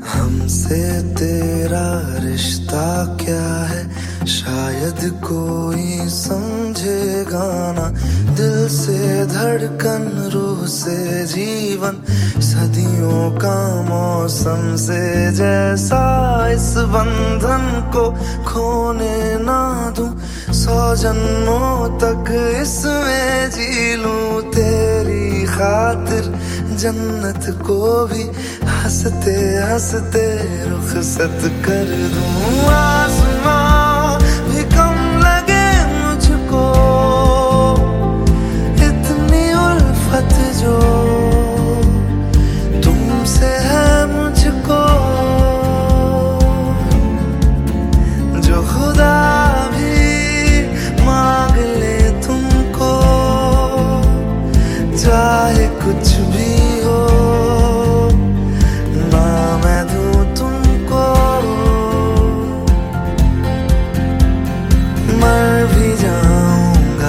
हमसे तेरा रिश्ता क्या है, शायद कोई समझेगा ना। दिल से धड़कन, रूह से जीवन, सदियों का मौसम से जैसा। इस बंधन को खोने ना दूं, 100 जन्मों तक इसमें जी लूं। तेरी खातिर जन्नत को भी हंसते हंसते रुखसत कर दूं। आसमां भी कम लगे मुझको, इतनी उल्फत जो तुमसे है मुझको। जो खुदा भी मांग ले तुमको, चाहे कुछ भी हो ना मैं दूं तुमको। मर भी जाऊंगा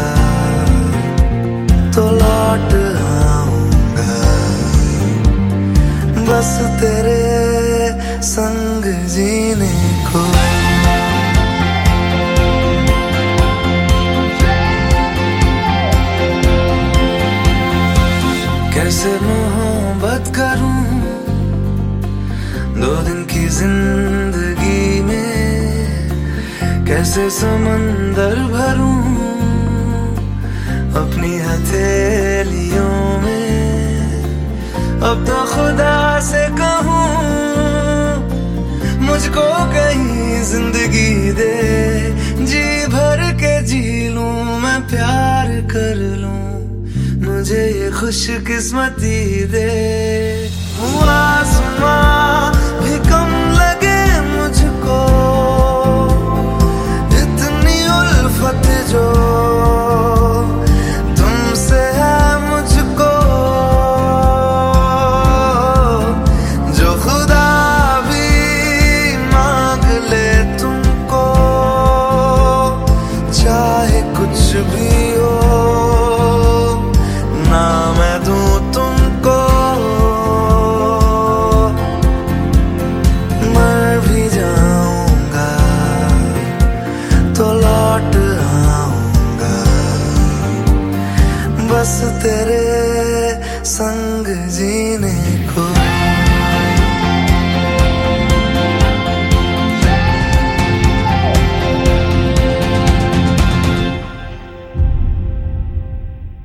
तो लौट आऊंगा, बस तेरे संग जीने को। कैसे मोहब्बत करूं 2 दिन की जिंदगी में, कैसे समंदर भरूं अपनी हथेलियों में। अब तो खुदा से कहूं मुझको कहीं जिंदगी दे, जी भर के जी लूं मैं, प्यार कर लूं, मुझे ये खुशकिस्मती दे। आसमां भी कम लगे मुझको, इतनी उल्फत जो तुमसे है मुझको। जो खुदा भी मांग ले तुमको, चाहे कुछ भी हो ना मैं दूं तुमको। मर भी जाऊंगा तो लौट आऊंगा, बस तेरे संग जीने